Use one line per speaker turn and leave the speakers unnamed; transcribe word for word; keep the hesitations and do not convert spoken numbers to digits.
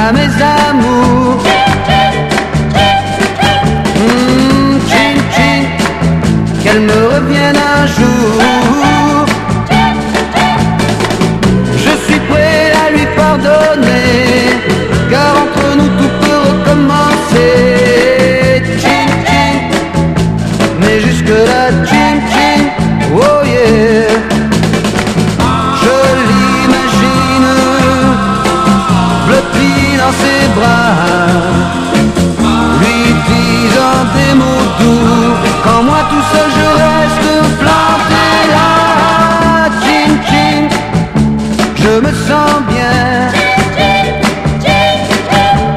à mes amours. Mmh, chin chin, qu'elle me revienne un jour. Je suis prêt à lui pardonner, car entre nous tout peut recommencer. Chin chin, mais jusque là chin chin, oh yeah. Je l'imagine blotti dans ses bras, lui disant des mots doux, quand moi tout seul je reste planté là. Chin chin, je me sens bien.